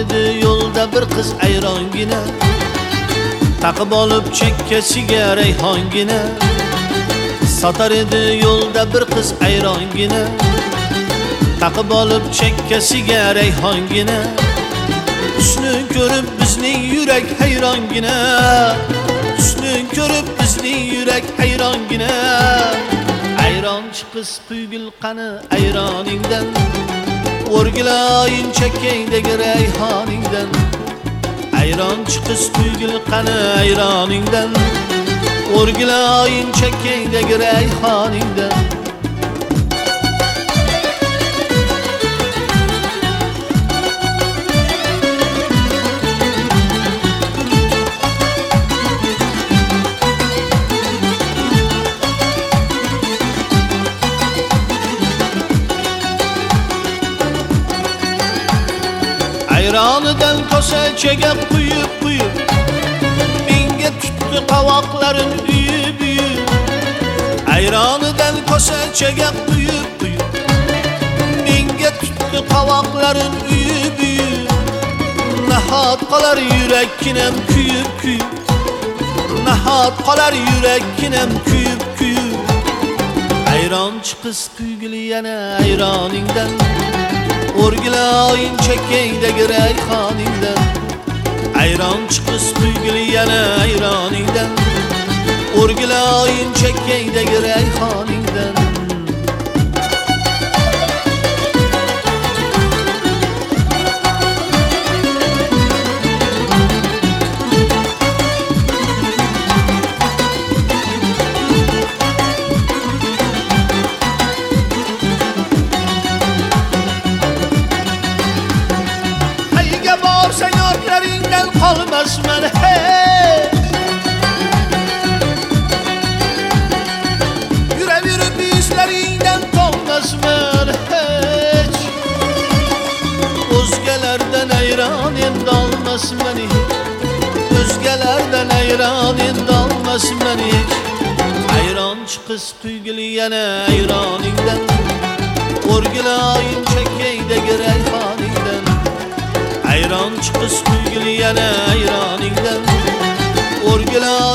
edi yo'lda bir qiz ayrongina, taqib olib chekkasiga rayhongina. Sotar edi yo'lda bir qiz ayrongina, taqib olib chekkasiga rayhongina. Husni ko'rib bizning yurak hayrongina, husni ko'rib bizning yurak hayrongina. Ayronchi qiz quygil qani ayroningdan, o'rgilayin chekkaydagi rayhoningdan. Ayronchi qiz quygil qani ayroningdan, o'rgilayin chekkaydagi rayhoningdan. Ayronidan kosachaga quyib menga tutdi qovoqlarin uyib. Ayronidan kosachaga quyib menga tutdi qovoqlarin uyib. Nahot qolar yurakkinam kuyib, nahot qolar yurakkinam kuyib. Ayronchi qiz quygil yana ayroningdan, o'rgilayin chekkaydagi rayhoningdan. Ayronchi qiz quygil yana ayroningdan, o'rgilayin chekkaydagi rayhoningdan. Borsang ortlaringdan qolmasman hech, yuraverib izlaringdan qolmasman hech. O'zgalardan ayron endi olmasman hech, o'zgalardan ayron endi olmasman hech. Ayronchi qiz quygil yana ayroningdan, o'rgilayin chekkaydagi rayhoningdan. Ayronchi qiz quygil yana ayroningdan, o'rgilayin